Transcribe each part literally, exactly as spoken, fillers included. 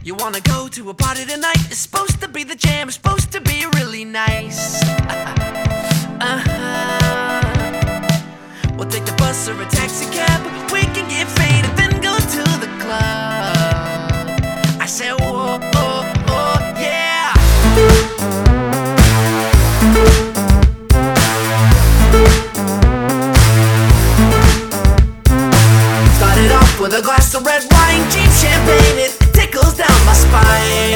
You wanna go to a party tonight? It's supposed to be the jam, it's supposed to be really nice. Uh-huh. We'll take the bus or a taxi cab. We can get faded, then go to the club. I said, whoa, oh, oh, yeah. Started off with a glass of red wine, cheap champagne, it tickles down my spine.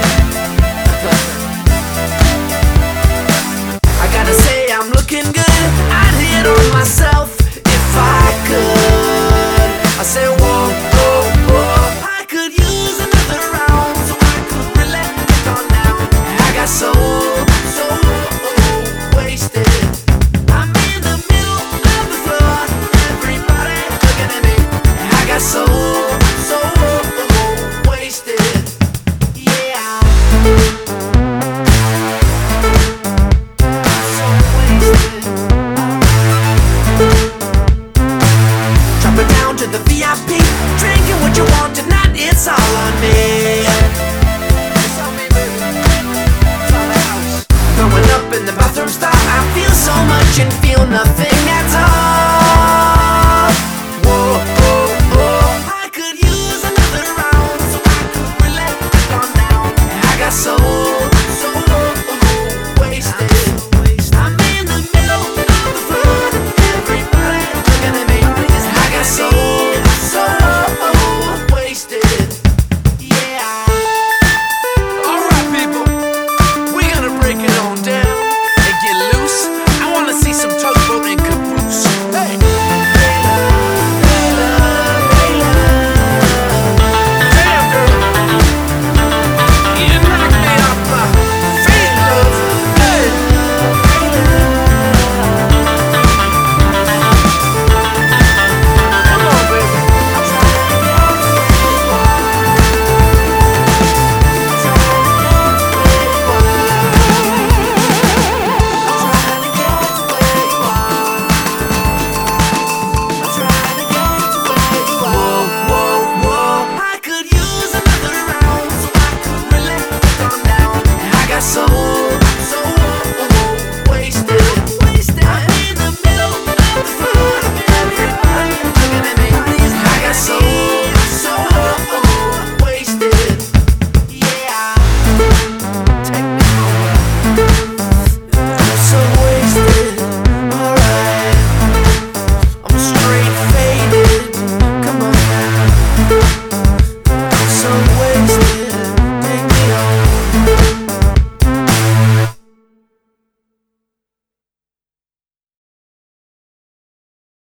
I gotta say I'm looking good, I'd hit on myself if I could. I said whoa, whoa, whoa, I could use another round, so I could really get on down. I got so, so wasted. I'm in the middle of the floor, everybody looking at me. I got so, so wasted. Yeah. Drop it down to the V I P, drinking what you want tonight, it's all on me.